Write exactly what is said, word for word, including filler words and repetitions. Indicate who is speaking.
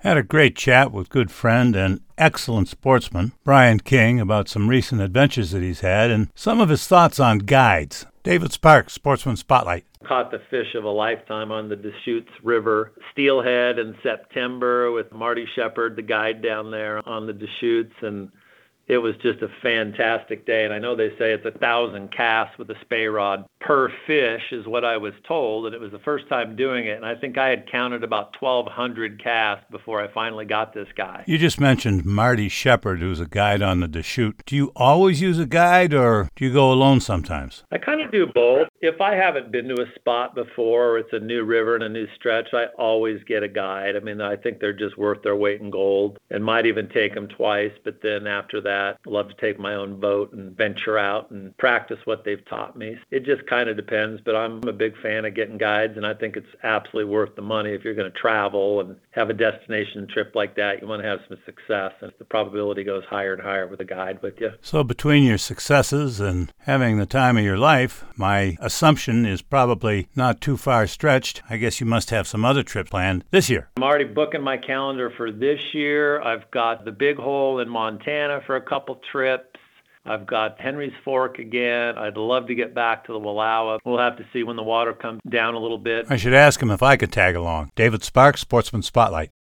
Speaker 1: Had a great chat with good friend and excellent sportsman, Brian King, about some recent adventures that he's had and some of his thoughts on guides. David Sparks, Sportsman Spotlight.
Speaker 2: Caught the fish of a lifetime on the Deschutes River, Steelhead in September with Marty Shepard, the guide down there on the Deschutes, and it was just a fantastic day. And I know they say it's a thousand casts with a spey rod per fish is what I was told, and it was the first time doing it. And I think I had counted about twelve hundred casts before I finally got this guy.
Speaker 1: You just mentioned Marty Shepard, who's a guide on the Deschutes. Do you always use a guide, or do you go alone sometimes?
Speaker 2: I kind of do both. If I haven't been to a spot before, or it's a new river and a new stretch, I always get a guide. I mean, I think they're just worth their weight in gold, and might even take them twice. But then after that, I love to take my own boat and venture out and practice what they've taught me. It just kind of depends, but I'm a big fan of getting guides, and I think it's absolutely worth the money. If you're going to travel and have a destination trip like that, you want to have some success, and the probability goes higher and higher with a guide with you.
Speaker 1: So between your successes and having the time of your life, my assumption is probably not too far stretched. I guess you must have some other trip planned this year.
Speaker 2: I'm already booking my calendar for this year. I've got the Big Hole in Montana for a couple trips. I've got Henry's Fork again. I'd love to get back to the Wallowa. We'll have to see when the water comes down a little bit.
Speaker 1: I should ask him if I could tag along. David Sparks, Sportsman Spotlight.